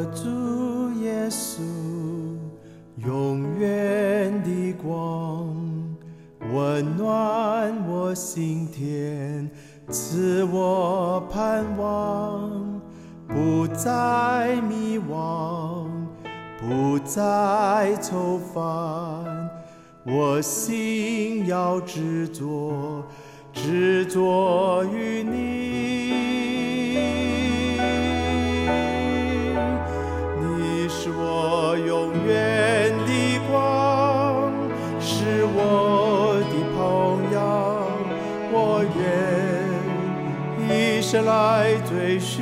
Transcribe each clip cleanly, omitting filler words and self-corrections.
主耶稣，永远的光，温暖我心田，赐我盼望，不再迷惘，不再愁烦，我心要执着，执着于你。你是我永远的光，是我的朋友，我愿一生来追寻。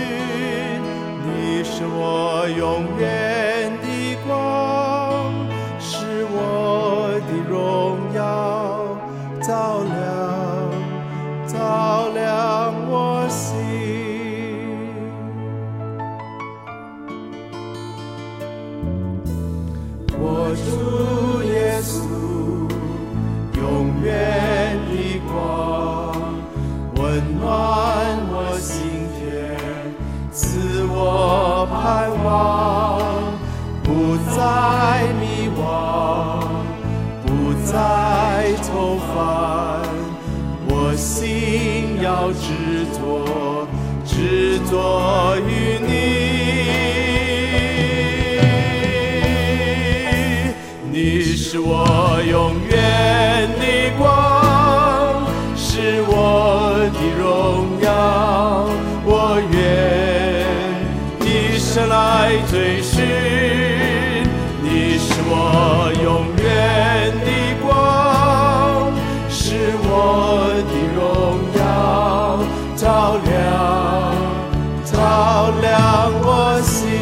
你是我永远的光，是我的荣耀，照亮，照亮我心。我主耶稣，永远的光，温暖我心田，赐我盼望，不再迷惘，不再愁烦，我心要执着，执着于你。你是我永远的光，是我的荣耀，我愿一生来追寻。你是我永远的光，是我的荣耀，照亮，照亮我心。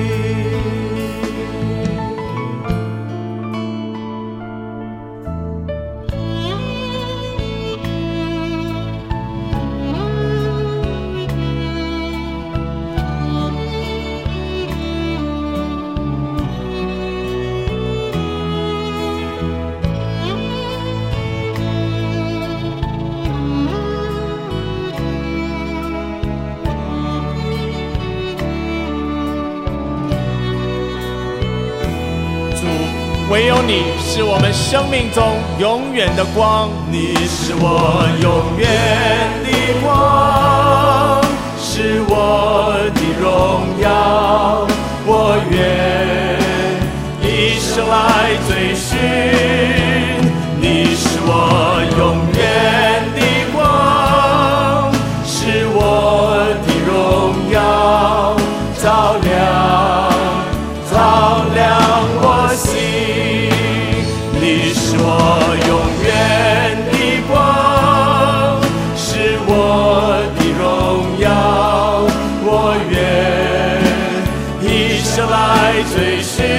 唯有你是我们生命中永远的光， 你是我永远的光，是我的荣耀，我愿一生来追寻。你是我永远的光，是我的荣耀，照亮，照亮我心。你是我永远的光，是我的荣耀，我愿一生来追寻。